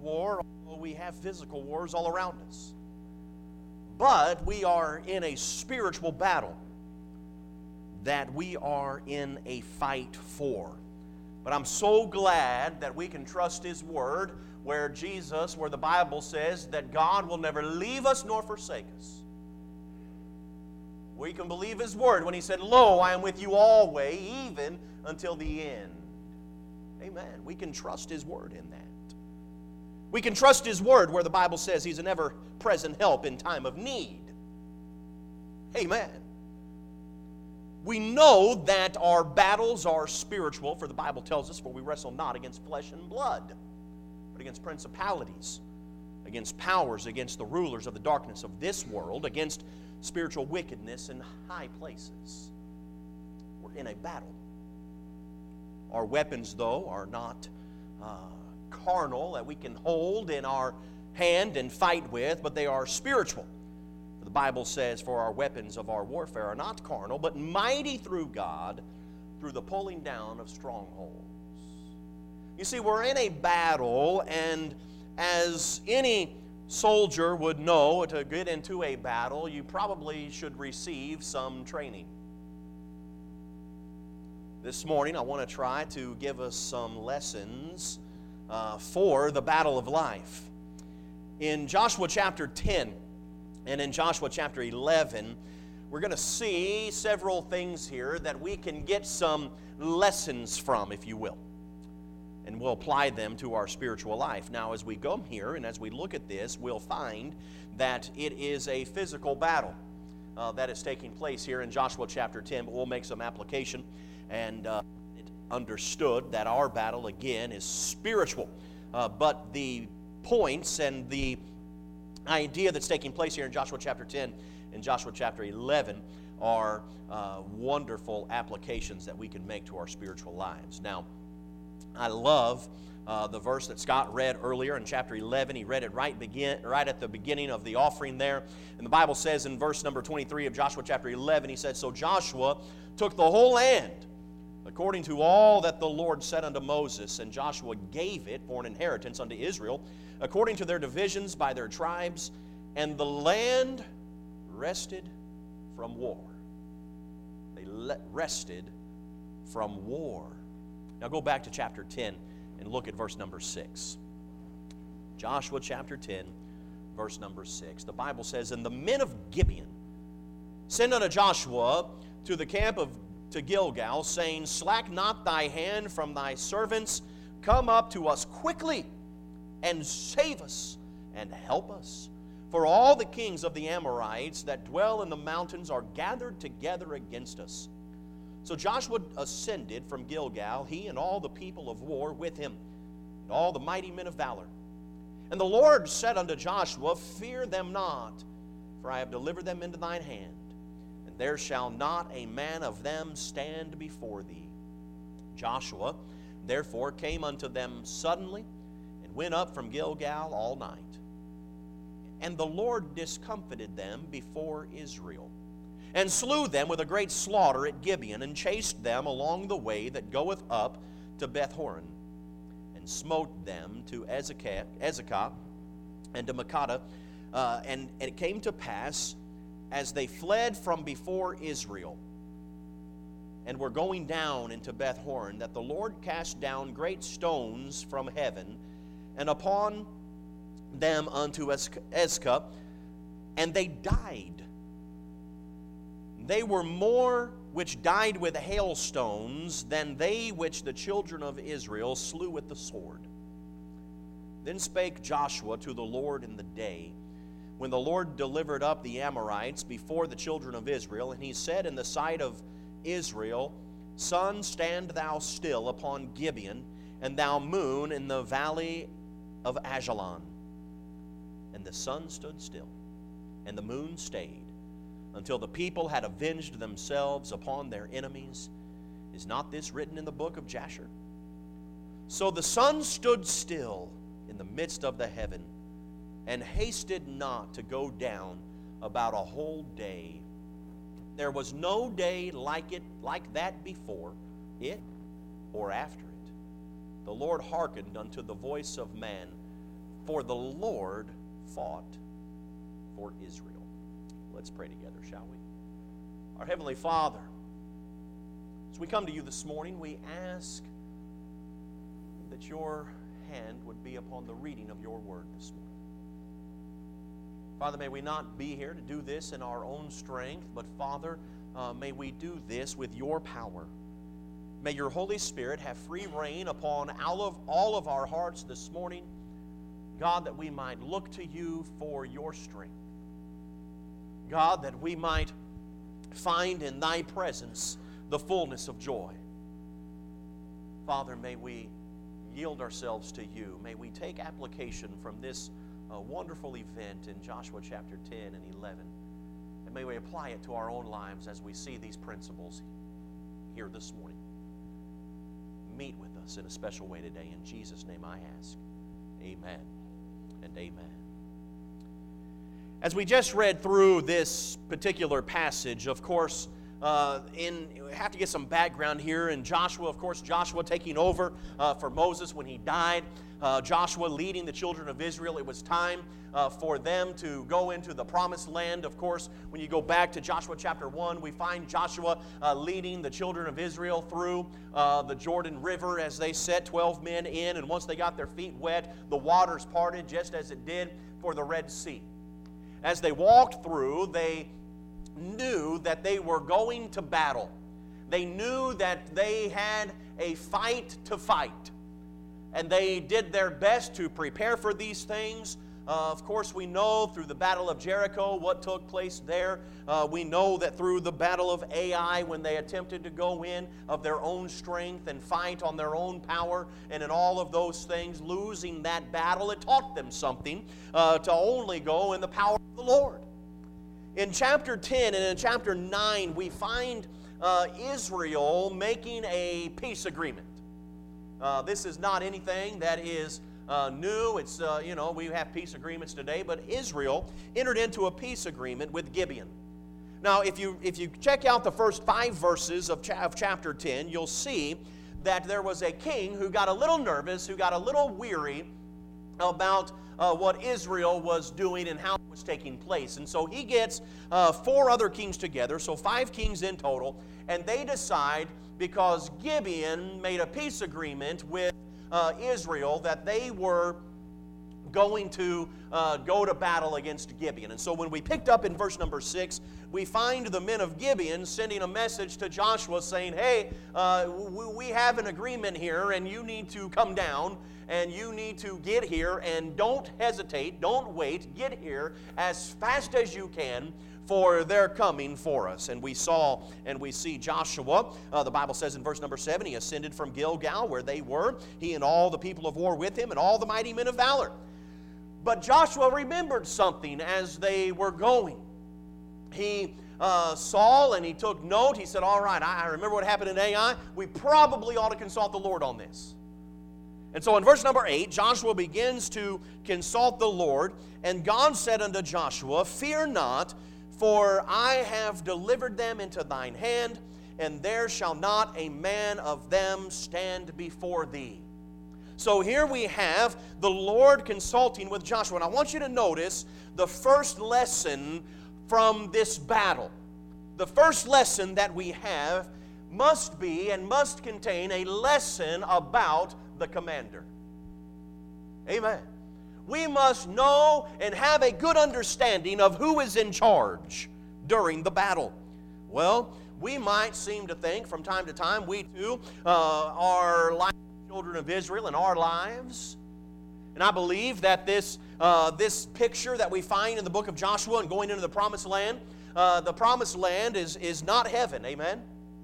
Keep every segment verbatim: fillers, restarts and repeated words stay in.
war, although we have physical wars all around us. But we are in a spiritual battle that we are in a fight for. But I'm so glad that we can trust His Word, where Jesus, where the Bible says that God will never leave us nor forsake us. We can believe His Word when He said, "Lo, I am with you always, even until the end." Amen. We can trust His Word in that. We can trust His Word where the Bible says He's an ever-present help in time of need. Amen. We know that our battles are spiritual, for the Bible tells us, "For we wrestle not against flesh and blood, but against principalities, against powers, against the rulers of the darkness of this world, against spiritual wickedness in high places." We're in a battle. Our weapons, though, are not uh, carnal that we can hold in our hand and fight with, but they are spiritual. For the Bible says, "For our weapons of our warfare are not carnal, but mighty through God, through the pulling down of strongholds." You see, we're in a battle, and as any soldier would know, to get into a battle, you probably should receive some training. This morning, I want to try to give us some lessons uh, for the battle of life. In Joshua chapter ten and in Joshua chapter eleven, we're going to see several things here that we can get some lessons from, if you will. And we'll apply them to our spiritual life. Now, as we go here and as we look at this, we'll find that it is a physical battle uh, that is taking place here in Joshua chapter ten. But we'll make some application and uh, it understood that our battle, again, is spiritual. Uh, but the points and the idea that's taking place here in Joshua chapter ten and Joshua chapter eleven are uh, wonderful applications that we can make to our spiritual lives. Now, I love uh, the verse that Scott read earlier in chapter eleven. He read it right begin right at the beginning of the offering there. And the Bible says in verse number twenty-three of Joshua chapter eleven, he said, "So Joshua took the whole land, according to all that the Lord said unto Moses, and Joshua gave it for an inheritance unto Israel, according to their divisions by their tribes, and the land rested from war." They rested from war. Now go back to chapter ten and look at verse number six. Joshua chapter ten, verse number six. The Bible says, "And the men of Gibeon sent unto Joshua to the camp of to Gilgal, saying, Slack not thy hand from thy servants, come up to us quickly, and save us, and help us. For all the kings of the Amorites that dwell in the mountains are gathered together against us. So Joshua ascended from Gilgal, he and all the people of war with him, and all the mighty men of valor. And the Lord said unto Joshua, Fear them not, for I have delivered them into thine hand, and there shall not a man of them stand before thee. Joshua therefore came unto them suddenly, and went up from Gilgal all night. And the Lord discomfited them before Israel, and slew them with a great slaughter at Gibeon, and chased them along the way that goeth up to Beth-horon, and smote them to Ezekah, Ezekah and to Makkedah. Uh, and, and it came to pass, as they fled from before Israel, and were going down into Beth-horon, that the Lord cast down great stones from heaven, and upon them unto Ezekah, and they died. They were more which died with hailstones than they which the children of Israel slew with the sword. Then spake Joshua to the Lord in the day, when the Lord delivered up the Amorites before the children of Israel, and he said in the sight of Israel, Sun, stand thou still upon Gibeon, and thou moon in the valley of Ajalon. And the sun stood still, and the moon stayed, until the people had avenged themselves upon their enemies. Is not this written in the book of Jasher? So the sun stood still in the midst of the heaven, and hasted not to go down about a whole day. There was no day like it, like that before it or after it. The Lord hearkened unto the voice of man for the Lord fought for Israel. Let's pray together, shall we? Our Heavenly Father, as we come to you this morning, we ask that your hand would be upon the reading of your word this morning. Father, may we not be here to do this in our own strength, but Father, uh, may we do this with your power. May your Holy Spirit have free reign upon all of, all of our hearts this morning, God, that we might look to you for your strength. God, that we might find in thy presence the fullness of joy. Father, may we yield ourselves to you. May we take application from this uh, wonderful event in Joshua chapter ten and eleven. And may we apply it to our own lives as we see these principles here this morning. Meet with us in a special way today. In Jesus' name I ask. Amen and amen. As we just read through this particular passage, of course, uh, in we have to get some background here. In Joshua, of course, Joshua taking over uh, for Moses when he died. Uh, Joshua leading the children of Israel. It was time uh, for them to go into the promised land. Of course, when you go back to Joshua chapter one, we find Joshua uh, leading the children of Israel through uh, the Jordan River as they set twelve men in. And once they got their feet wet, the waters parted just as it did for the Red Sea. As they walked through, they knew that they were going to battle. They knew that they had a fight to fight. And they did their best to prepare for these things. Uh, of course, we know through the Battle of Jericho what took place there. Uh, we know that through the Battle of Ai, when they attempted to go in of their own strength and fight on their own power, and in all of those things, losing that battle, it taught them something uh, to only go in the power of the Lord. In chapter ten and in chapter nine, we find uh, Israel making a peace agreement. Uh, this is not anything that is uh, new. It's, uh, you know, we have peace agreements today, but Israel entered into a peace agreement with Gibeon. Now, if you, if you check out the first five verses of, cha- of chapter ten, you'll see that there was a king who got a little nervous, who got a little weary about uh, what Israel was doing and how it was taking place. And so he gets uh, four other kings together, so five kings in total, and they decide, because Gibeon made a peace agreement with uh, Israel, that they were going to uh, go to battle against Gibeon. And so when we picked up in verse number six, we find the men of Gibeon sending a message to Joshua saying, hey, uh, we have an agreement here, and you need to come down, and you need to get here, and don't hesitate, don't wait, get here as fast as you can, for they're coming for us. And we saw and we see Joshua, uh, the Bible says in verse number seven, he ascended from Gilgal where they were, he and all the people of war with him, and all the mighty men of valor. But Joshua remembered something as they were going. He uh, saw and he took note. He said, all right, I remember what happened in Ai. We probably ought to consult the Lord on this. And so in verse number eight, Joshua begins to consult the Lord. And God said unto Joshua, fear not, for I have delivered them into thine hand, and there shall not a man of them stand before thee. So here we have the Lord consulting with Joshua. And I want you to notice the first lesson from this battle. The first lesson that we have must be and must contain a lesson about the commander. Amen. We must know and have a good understanding of who is in charge during the battle. Well, we might seem to think from time to time, we too uh, are like children of Israel in our lives. And I believe that this, uh, this picture that we find in the book of Joshua and going into the promised land, uh, the promised land is, is not heaven. Amen?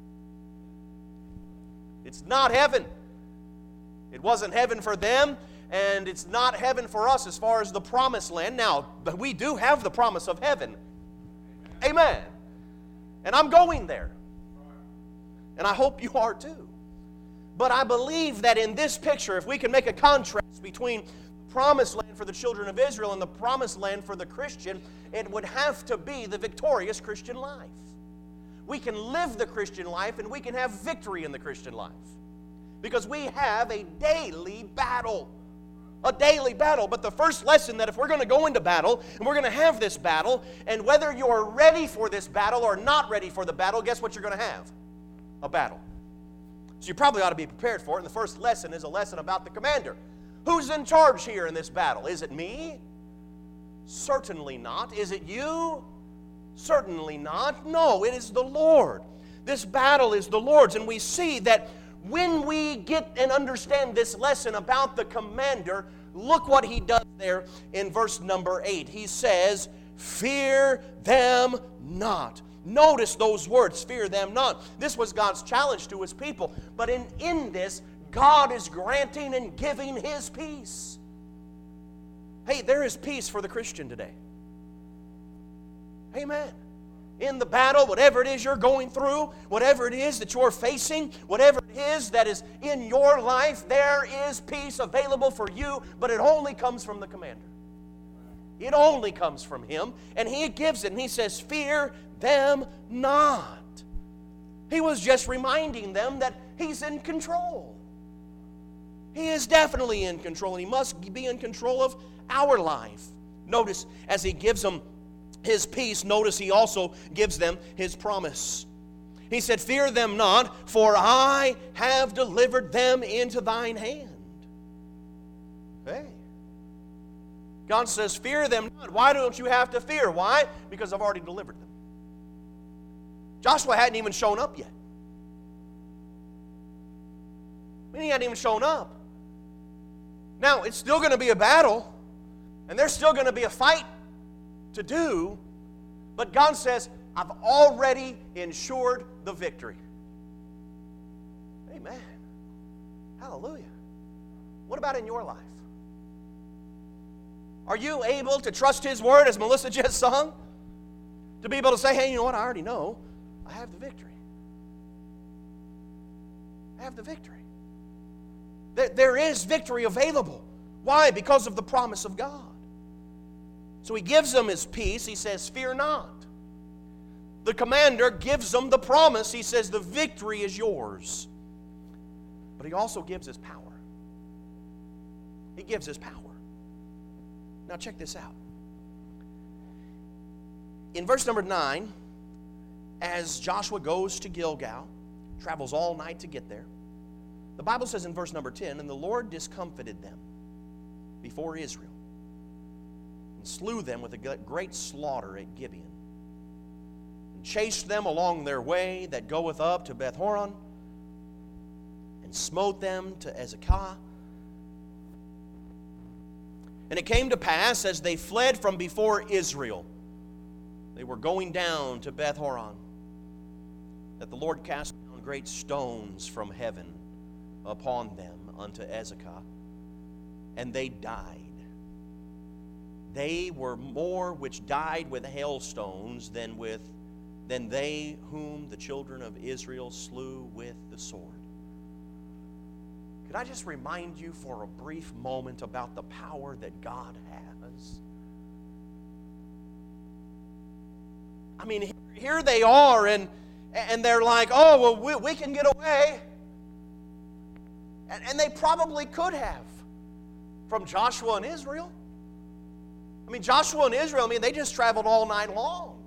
It's not heaven. It wasn't heaven for them, and it's not heaven for us as far as the promised land. Now, but we do have the promise of heaven. Amen. And I'm going there. And I hope you are too. But I believe that in this picture, if we can make a contrast between the promised land for the children of Israel and the promised land for the Christian, it would have to be the victorious Christian life. We can live the Christian life and we can have victory in the Christian life. Because we have a daily battle. A daily battle. But the first lesson, that if we're going to go into battle, and we're going to have this battle, and whether you're ready for this battle or not ready for the battle, guess what you're going to have? A battle. So you probably ought to be prepared for it. And the first lesson is a lesson about the commander. Who's in charge here in this battle? Is it me? Certainly not. Is it you? Certainly not. No, it is the Lord. This battle is the Lord's. And we see that when we get and understand this lesson about the commander, look what he does there in verse number eight. He says, fear them not. Notice those words, fear them not. This was God's challenge to His people. But in, in this, God is granting and giving His peace. Hey, there is peace for the Christian today. Amen. In the battle, whatever it is you're going through, whatever it is that you're facing, whatever it is that is in your life, there is peace available for you, but it only comes from the commander. It only comes from Him, and He gives it, and He says, fear them not. He was just reminding them that He's in control. He is definitely in control, and He must be in control of our life. Notice, as He gives them His peace, notice He also gives them His promise. He said, fear them not, for I have delivered them into thine hand. Hey. God says, fear them not. Why don't you have to fear? Why? Because I've already delivered them. Joshua hadn't even shown up yet. I mean, he hadn't even shown up. Now, it's still going to be a battle, and there's still going to be a fight to do, but God says, I've already ensured the victory. Amen. Hallelujah. What about in your life? Are you able to trust His word, as Melissa just sung? To be able to say, hey, you know what, I already know. I have the victory. I have the victory. There, there is victory available. Why? Because of the promise of God. So He gives them His peace. He says, fear not. The commander gives them the promise. He says, the victory is yours. But He also gives His power. He gives His power. Now check this out. In verse number nine, as Joshua goes to Gilgal, travels all night to get there, the Bible says in verse number ten, and the Lord discomfited them before Israel, and slew them with a great slaughter at Gibeon, and chased them along their way that goeth up to Beth-horon, and smote them to Azekah. And it came to pass, as they fled from before Israel, they were going down to Beth-horon, that the Lord cast down great stones from heaven upon them unto Azekah, and they died. They were more which died with hailstones than with than they whom the children of Israel slew with the sword. Could I just remind you for a brief moment about the power that God has? I mean, here they are, and, and they're like, oh, well, we, we can get away. And, and they probably could have from Joshua and Israel. I mean, Joshua and Israel, I mean, they just traveled all night long.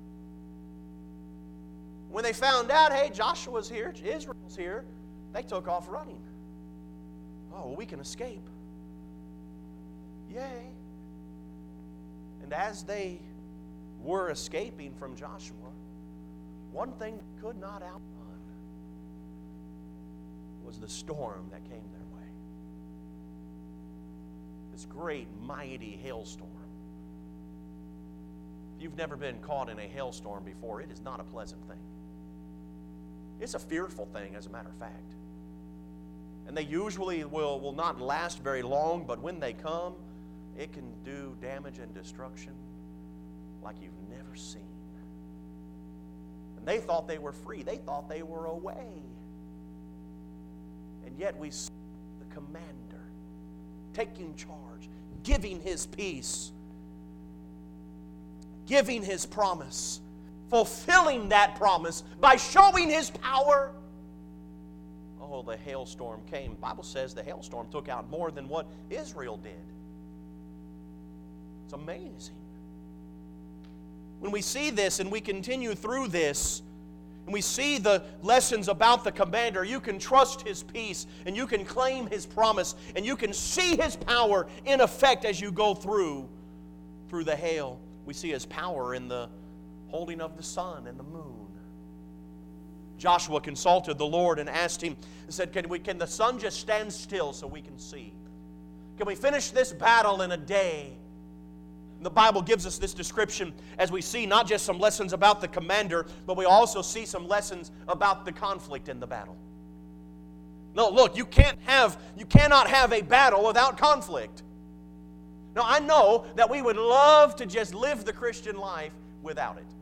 When they found out, hey, Joshua's here, Israel's here, they took off running. Oh, well, we can escape. Yay. And as they were escaping from Joshua, one thing they could not outrun was the storm that came their way. This great, mighty hailstorm. If you've never been caught in a hailstorm before, it is not a pleasant thing. It's a fearful thing, as a matter of fact. And they usually will, will not last very long, but when they come, it can do damage and destruction like you've never seen. And they thought they were free. They thought they were away. And yet we see the commander taking charge, giving his peace, giving his promise, fulfilling that promise by showing his power. oh, the hailstorm came. The Bible says the hailstorm took out more than what Israel did. It's amazing. When we see this and we continue through this, and we see the lessons about the commander, you can trust his peace, and you can claim his promise, and you can see his power in effect as you go through, through the hail. We see his power in the holding of the sun and the moon. Joshua consulted the Lord and asked him, and said, can, we, can the sun just stand still so we can see? Can we finish this battle in a day? The Bible gives us this description as we see not just some lessons about the commander, but we also see some lessons about the conflict in the battle. No, look, you can't have, you cannot have a battle without conflict. Now, I know that we would love to just live the Christian life without it.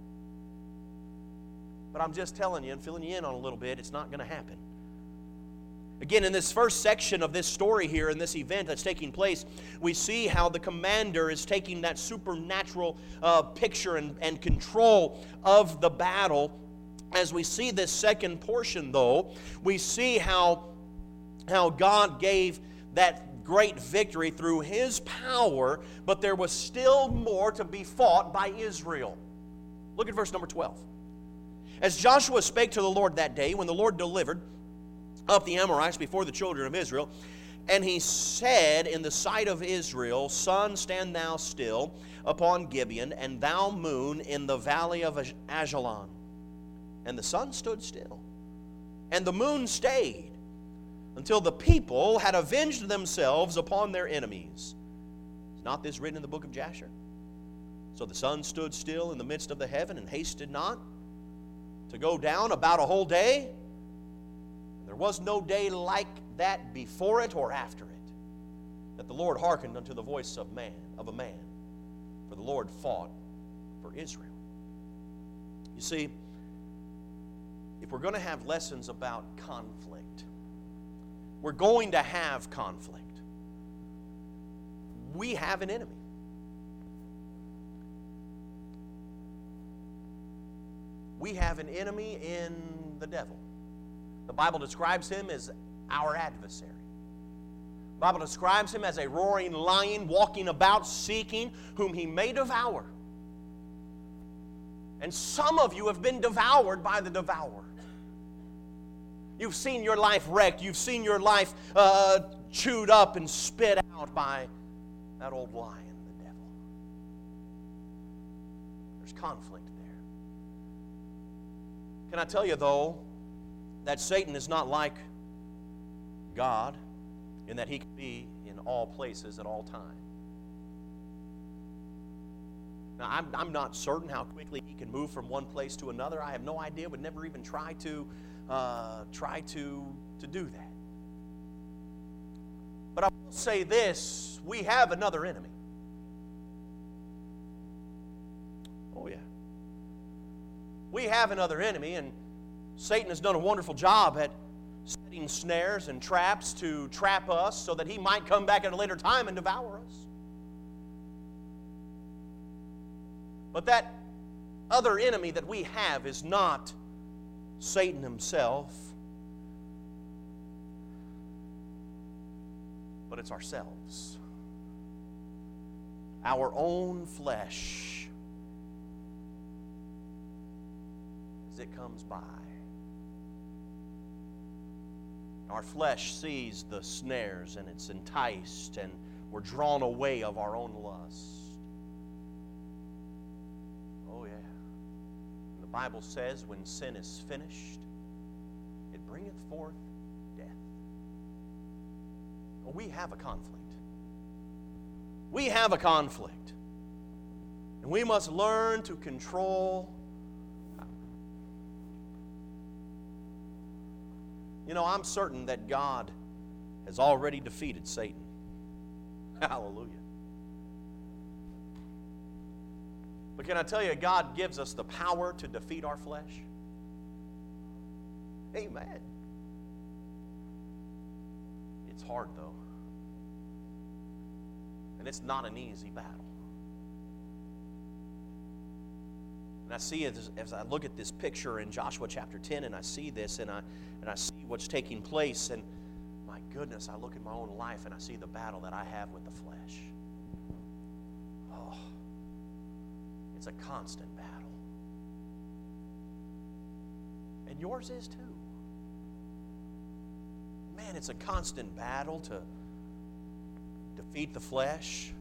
But I'm just telling you and filling you in on a little bit, it's not going to happen. Again, in this first section of this story here, in this event that's taking place, we see how the commander is taking that supernatural uh, picture and, and control of the battle. As we see this second portion, though, we see how, how God gave that great victory through His power, but there was still more to be fought by Israel. Look at verse number twelve. As Joshua spake to the Lord that day, when the Lord delivered up the Amorites before the children of Israel, and he said in the sight of Israel, Sun, stand thou still upon Gibeon, and thou moon in the valley of Ajalon. And the sun stood still, and the moon stayed, until the people had avenged themselves upon their enemies. Is not this written in the book of Jasher? So the sun stood still in the midst of the heaven, and hasted not to go down about a whole day. There was no day like that before it or after it, that the Lord hearkened unto the voice of man, of a man, for the Lord fought for Israel. You see, if we're going to have lessons about conflict, we're going to have conflict. We have an enemy. We have an enemy in the devil. The Bible describes him as our adversary. The Bible describes him as a roaring lion walking about seeking whom he may devour. And some of you have been devoured by the devourer. You've seen your life wrecked. You've seen your life uh, chewed up and spit out by that old lion, the devil. There's conflict there. Can I tell you, though, that Satan is not like God in that he can be in all places at all times. Now, I'm, I'm not certain how quickly he can move from one place to another. I have no idea, would never even try to uh, try to, to do that. But I will say this, we have another enemy. Oh, yeah. We have another enemy, and Satan has done a wonderful job at setting snares and traps to trap us so that he might come back at a later time and devour us. But that other enemy that we have is not Satan himself, but it's ourselves. Our own flesh as it comes by. Our flesh sees the snares and it's enticed and we're drawn away of our own lust. Oh yeah. And the Bible says when sin is finished, it bringeth forth death. Well, we have a conflict. We have a conflict. And we must learn to control. You know, I'm certain that God has already defeated Satan. Hallelujah. But can I tell you, God gives us the power to defeat our flesh? Amen. It's hard, though. And it's not an easy battle. And I see it as, as I look at this picture in Joshua chapter ten, and I see this, and I and I see what's taking place, and my goodness, I look at my own life and I see the battle that I have with the flesh. Oh, it's a constant battle. And yours is too. Man, it's a constant battle to defeat the flesh.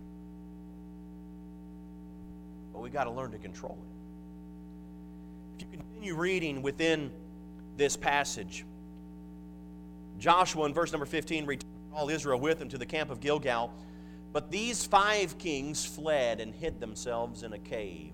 But we've got to learn to control it. If you continue reading within this passage, Joshua in verse number fifteen returned all Israel with him to the camp of Gilgal. But these five kings fled and hid themselves in a cave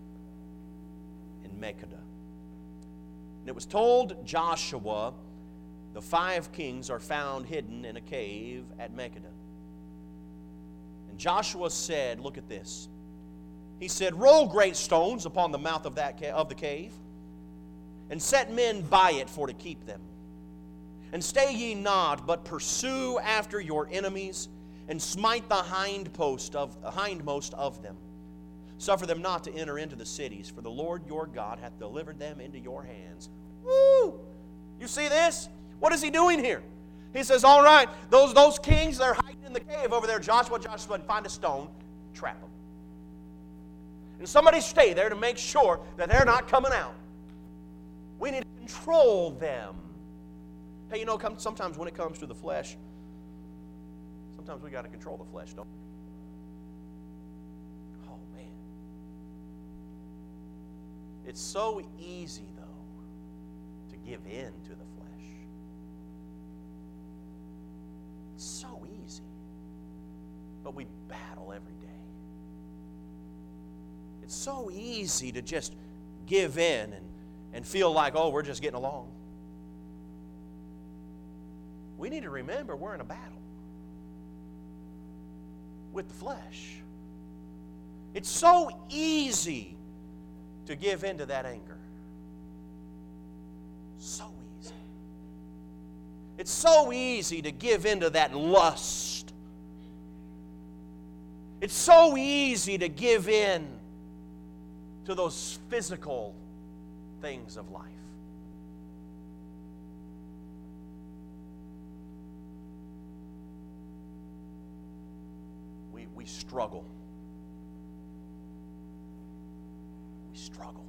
in Makkedah. And it was told Joshua, the five kings are found hidden in a cave at Makkedah. And Joshua said, look at this. He said, roll great stones upon the mouth of that ca- of the cave, and set men by it for to keep them. And stay ye not, but pursue after your enemies, and smite the hindpost of, hindmost of them. Suffer them not to enter into the cities, for the Lord your God hath delivered them into your hands. Woo! You see this? What is he doing here? He says, all right, those, those kings, they're hiding in the cave over there. Joshua, Joshua, find a stone, trap them. And somebody stay there to make sure that they're not coming out. We need to control them. Hey, you know, sometimes when it comes to the flesh, sometimes we got to control the flesh, don't we? Oh, man. It's so easy, though, to give in to the flesh. It's so easy. But we battle every day. It's so easy to just give in and, and feel like, oh, we're just getting along. We need to remember we're in a battle with the flesh. It's so easy to give in to that anger. So easy. It's so easy to give in to that lust. It's so easy to give in to those physical things of life. We, we struggle. We struggle.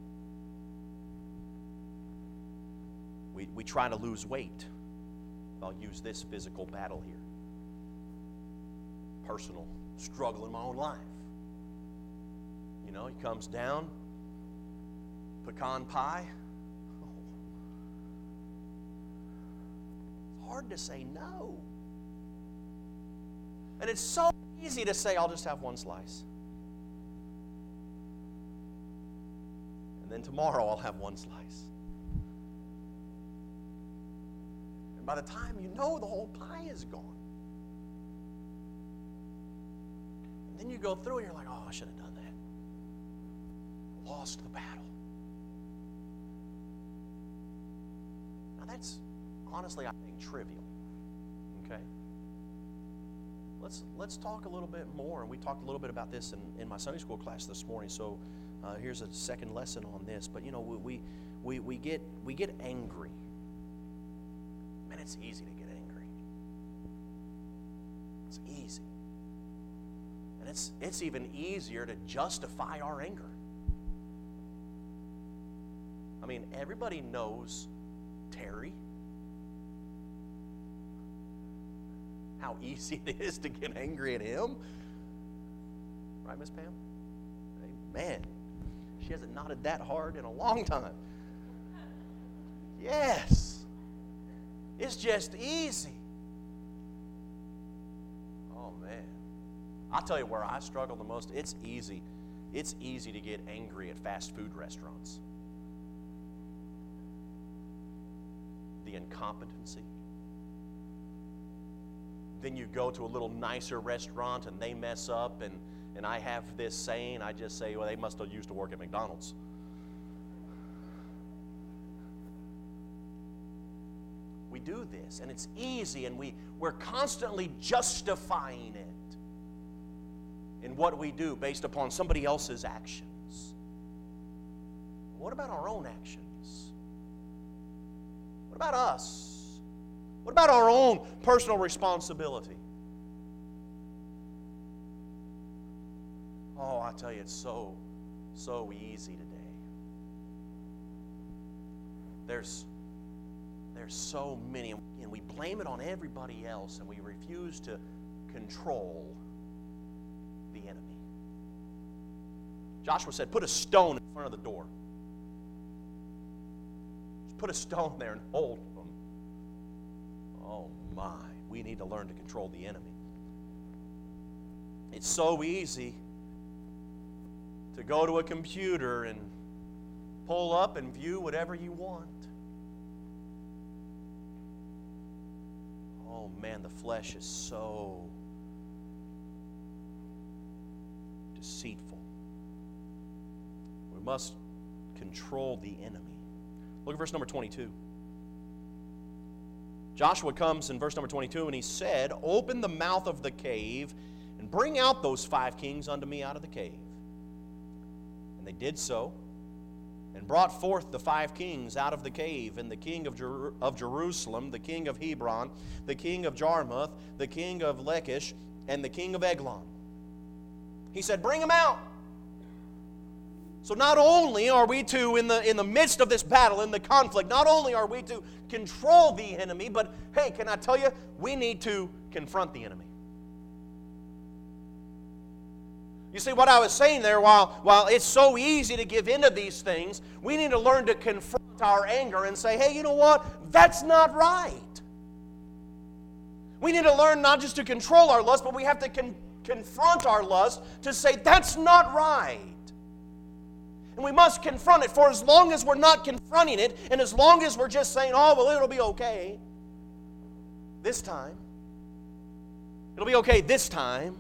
We, we try to lose weight. I'll use this physical battle here. Personal struggle in my own life. You know, he comes down, pecan pie. Oh. It's hard to say no. And it's so easy to say, I'll just have one slice. And then tomorrow I'll have one slice. And by the time you know, the whole pie is gone. And then you go through and you're like, oh, I should have done that. Lost the battle. Now that's honestly, I think, trivial. Okay? Let's let's talk a little bit more. And we talked a little bit about this in, in my Sunday school class this morning. So uh, here's a second lesson on this. But you know, we we we get we get angry. Man, it's easy to get angry. It's easy. And it's it's even easier to justify our anger. I mean, everybody knows Terry. How easy it is to get angry at him. Right, Miss Pam? Hey, man, she hasn't nodded that hard in a long time. Yes. It's just easy. Oh, man. I'll tell you where I struggle the most. It's easy. It's easy to get angry at fast food restaurants. The incompetency. Then you go to a little nicer restaurant and they mess up, and, and I have this saying, I just say, well, they must have used to work at McDonald's. We do this, and it's easy, and we, we're constantly justifying it in what we do based upon somebody else's actions. What about our own actions? What about us? What about our own personal responsibility? Oh, I tell you, it's so, so easy today. There's, there's so many, and we blame it on everybody else, and we refuse to control the enemy. Joshua said, put a stone in front of the door. Just put a stone there and hold them. Oh my, we need to learn to control the enemy. It's so easy to go to a computer and pull up and view whatever you want. Oh man, the flesh is so deceitful. We must control the enemy. Look at verse number twenty-two. Joshua comes in verse number twenty-two, and he said, open the mouth of the cave and bring out those five kings unto me out of the cave. And they did so, and brought forth the five kings out of the cave, and the king of, Jer- of Jerusalem, the king of Hebron, the king of Jarmuth, the king of Lachish, and the king of Eglon. He said, bring them out. So not only are we to, in the, in the midst of this battle, in the conflict, not only are we to control the enemy, but hey, can I tell you, we need to confront the enemy. You see, what I was saying there, while, while it's so easy to give in to these things, we need to learn to confront our anger and say, hey, you know what? That's not right. We need to learn not just to control our lust, but we have to con- confront our lust to say, that's not right. And we must confront it. For as long as we're not confronting it, and as long as we're just saying, oh, well, it'll be okay this time. It'll be okay this time.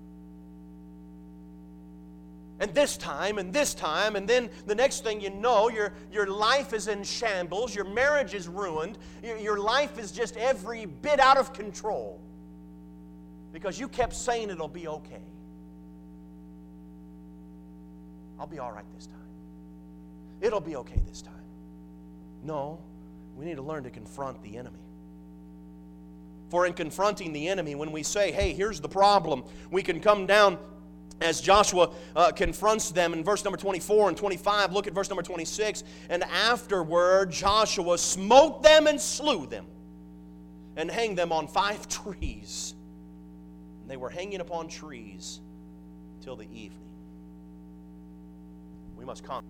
And this time, and this time, and then the next thing you know, your, your life is in shambles, your marriage is ruined, your, your life is just every bit out of control. Because you kept saying it'll be okay. I'll be all right this time. It'll be okay this time. No, we need to learn to confront the enemy. For in confronting the enemy, when we say, hey, here's the problem, we can come down as Joshua uh, confronts them in verse number twenty-four and twenty-five. Look at verse number twenty-six. And afterward Joshua smote them and slew them, and hanged them on five trees. And they were hanging upon trees till the evening. We must conquer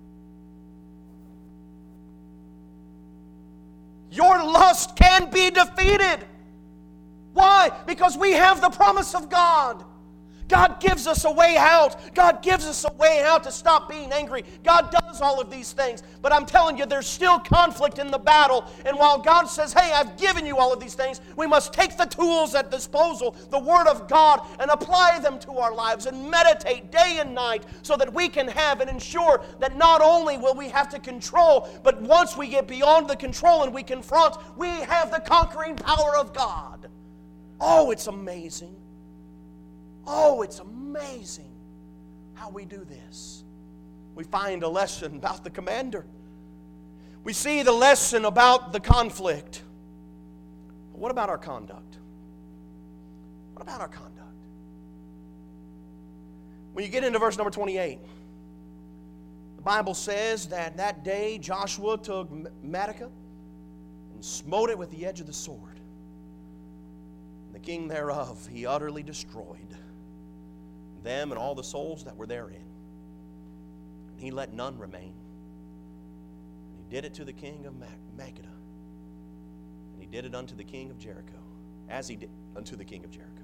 the enemy. Your lust can be defeated. Why? Because we have the promise of God. God gives us a way out. God gives us a way out to stop being angry. God does all of these things. But I'm telling you, there's still conflict in the battle. And while God says, hey, I've given you all of these things, we must take the tools at disposal, the Word of God, and apply them to our lives and meditate day and night so that we can have and ensure that not only will we have to control, but once we get beyond the control and we confront, we have the conquering power of God. Oh, it's amazing. Oh, it's amazing how we do this. We find a lesson about the commander. We see the lesson about the conflict. But what about our conduct? What about our conduct? When you get into verse number twenty-eight, the Bible says that that day Joshua took Makkah and smote it with the edge of the sword. And the king thereof he utterly destroyed, them and all the souls that were therein. And he let none remain. And he did it to the king of Makkedah. And he did it unto the king of Jericho, as he did unto the king of Jericho.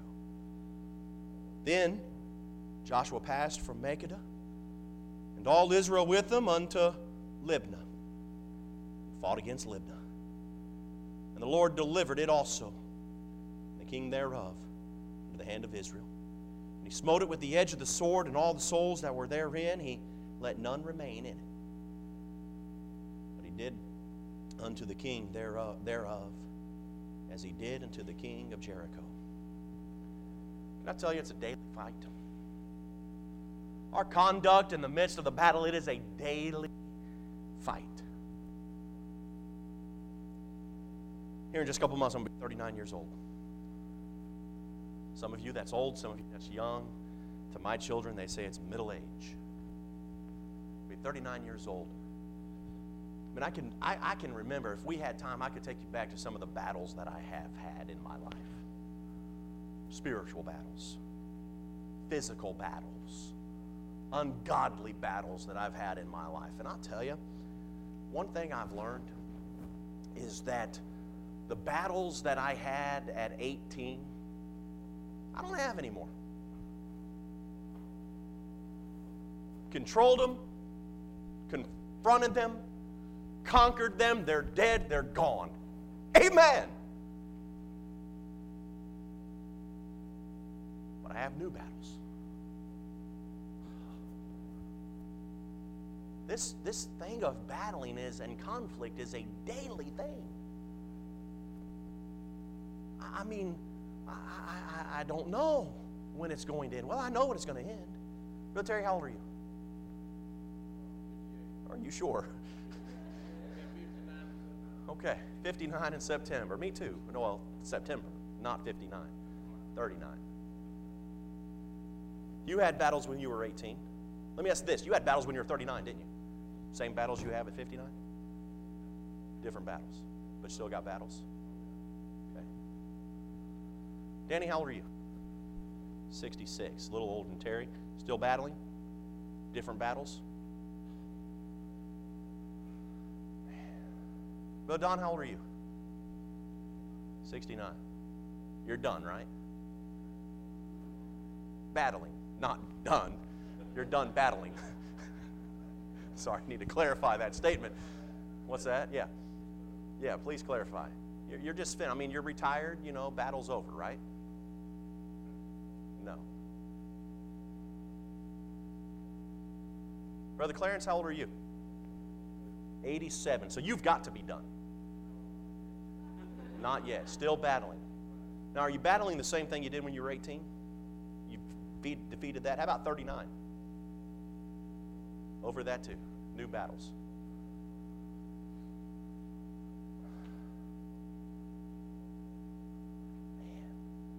Then Joshua passed from Makkedah, and all Israel with him unto Libnah, and fought against Libnah. And the Lord delivered it also, the king thereof, into the hand of Israel. He smote it with the edge of the sword, and all the souls that were therein, he let none remain in it. But he did unto the king thereof, thereof as he did unto the king of Jericho. Can I tell you, it's a daily fight? Our conduct in the midst of the battle, it is a daily fight. Here in just a couple months, I'm going to be thirty-nine years old. Some of you, that's old. Some of you, that's young. To my children, they say it's middle age. I'll be thirty-nine years old. I mean, I can, I, I can remember, if we had time, I could take you back to some of the battles that I have had in my life. Spiritual battles, physical battles, ungodly battles that I've had in my life. And I'll tell you, one thing I've learned is that the battles that I had at eighteen, I don't have anymore. Controlled them, confronted them, conquered them, they're dead, they're gone. Amen. But I have new battles. This, this thing of battling is and conflict is a daily thing. I mean, I, I, I don't know when it's going to end. Well, I know when it's going to end. Brother Terry, how old are you? Are you sure? Okay, fifty-nine in September. Me too. No, well, September, not fifty-nine. thirty-nine. You had battles when you were eighteen. Let me ask this. You had battles when you were thirty-nine, didn't you? Same battles you have at fifty-nine? Different battles, but you still got battles? Okay. Danny, how old are you? sixty-six. A little older than Terry. Still battling? Different battles? Brother Don, how old are you? sixty-nine. You're done, right? Battling, not done. You're done battling. Sorry, I need to clarify that statement. What's that? Yeah. Yeah, please clarify. You're, you're just fin. I mean, you're retired, you know, battle's over, right? No. Brother Clarence, how old are you? eighty-seven. So you've got to be done. Not yet. Still battling. Now, are you battling the same thing you did when you were eighteen? You beat, defeated that? How about thirty-nine? Over that too. New battles. Man.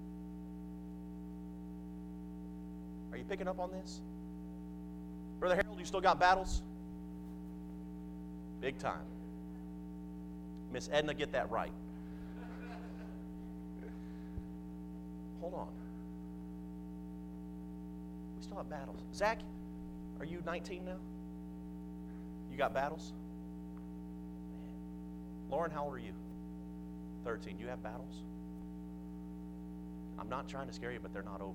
Are you picking up on this? Brother Harold, you still got battles? Big time. Miss Edna, get that right. Hold on. We still have battles. Zach, are you nineteen now? You got battles? Man. Lauren, how old are you? thirteen. You have battles? I'm not trying to scare you, but they're not over.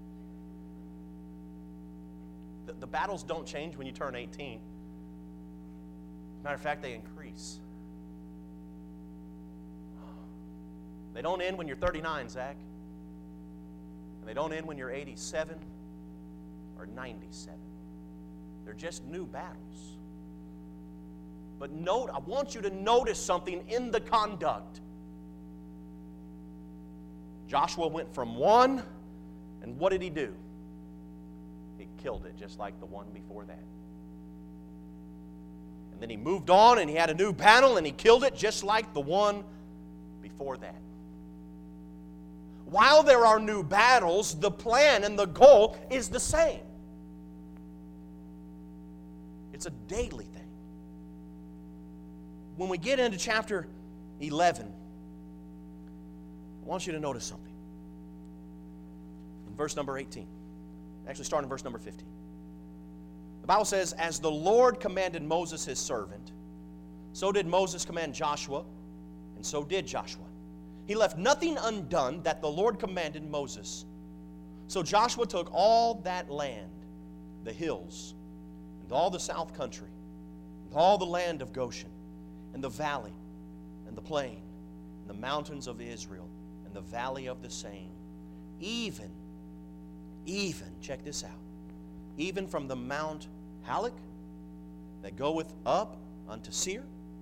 The, the battles don't change when you turn eighteen. Matter of fact, they increase. They don't end when you're thirty-nine, Zach. And they don't end when you're eighty-seven or ninety-seven. They're just new battles. But note, I want you to notice something in the conduct. Joshua went from one, and what did he do? He killed it just like the one before that. And then he moved on and he had a new battle and he killed it just like the one before that. While there are new battles, the plan and the goal is the same. It's a daily thing. When we get into chapter eleven, I want you to notice something. In verse number eighteen, actually start in verse number fifteen. The Bible says, as the Lord commanded Moses his servant, so did Moses command Joshua, and so did Joshua. He left nothing undone that the Lord commanded Moses. So Joshua took all that land, the hills, and all the south country, and all the land of Goshen, and the valley, and the plain, and the mountains of Israel, and the valley of the Seine, even, even, check this out, even from the Mount Halak that goeth up unto Seir,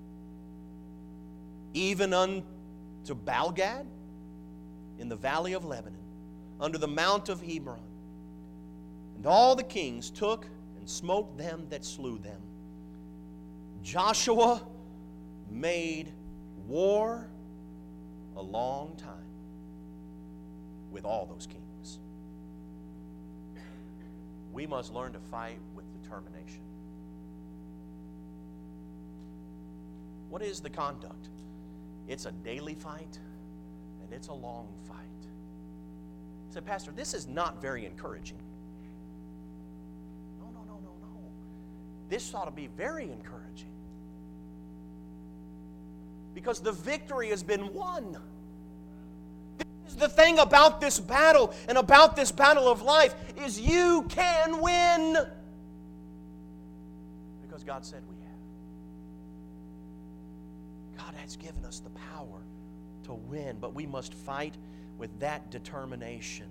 even unto Balgad in the valley of Lebanon, under the mount of Hebron. And all the kings took and smote them that slew them. Joshua made war a long time with all those kings. We must learn to fight with determination. What is the conduct? It's a daily fight, and it's a long fight. I said, Pastor, this is not very encouraging. No, no, no, no, no. This ought to be very encouraging. Because the victory has been won. This is the thing about this battle and about this battle of life is you can win. Because God said we have. God has given us the power to win, but we must fight with that determination.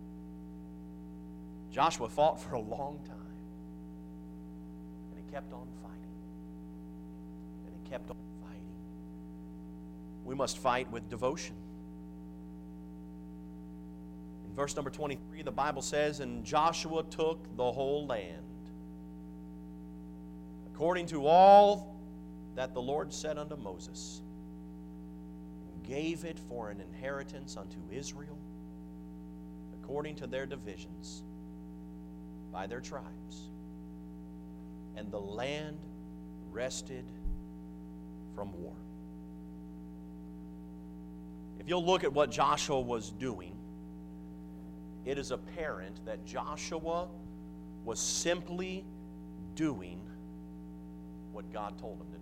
Joshua fought for a long time, and he kept on fighting, and he kept on fighting. We must fight with devotion. In verse number twenty-three, the Bible says, "And Joshua took the whole land, according to all that the Lord said unto Moses, and gave it for an inheritance unto Israel, according to their divisions, by their tribes. And the land rested from war." If you'll look at what Joshua was doing, it is apparent that Joshua was simply doing what God told him to do.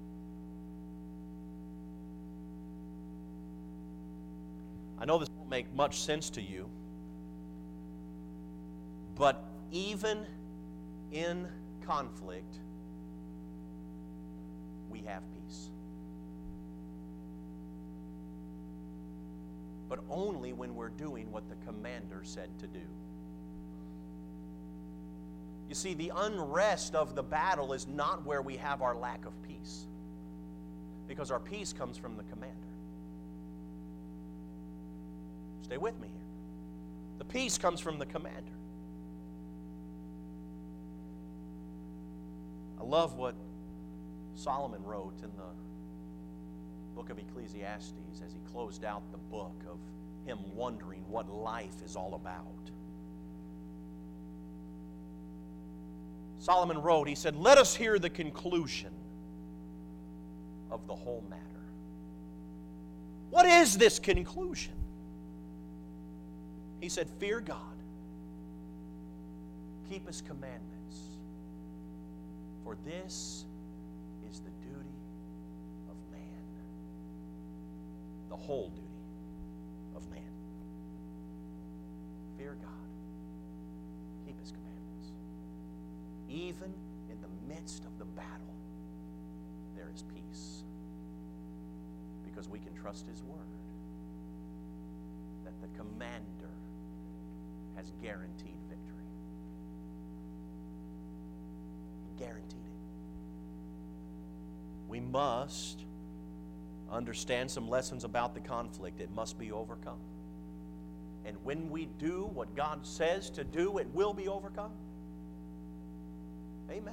I know this won't make much sense to you, but even in conflict, we have peace. But only when we're doing what the commander said to do. You see, the unrest of the battle is not where we have our lack of peace, because our peace comes from the commander. Stay with me here. The peace comes from the commander. I love what Solomon wrote in the book of Ecclesiastes as he closed out the book of him wondering what life is all about. Solomon wrote, he said, "Let us hear the conclusion of the whole matter." What is this conclusion? He said, "Fear God, keep His commandments, for this is the duty of man." The whole duty of man. Fear God, keep His commandments. Even in the midst of the battle, there is peace, because we can trust His word that the commander has guaranteed victory. He guaranteed it. We must understand some lessons about the conflict. It must be overcome. And when we do what God says to do, it will be overcome. Amen.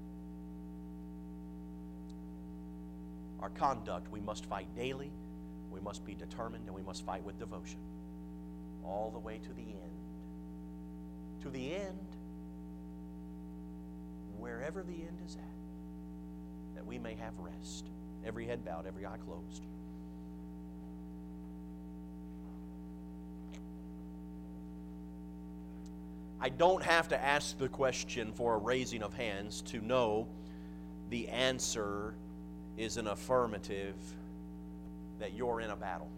Our conduct, we must fight daily, we must be determined, and we must fight with devotion. All the way to the end. To the end, wherever the end is at, that we may have rest. Every head bowed, every eye closed. I don't have to ask the question for a raising of hands to know the answer is an affirmative that you're in a battle.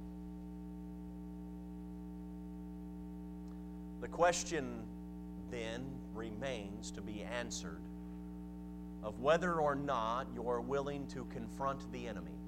The question then remains to be answered of whether or not you're willing to confront the enemy.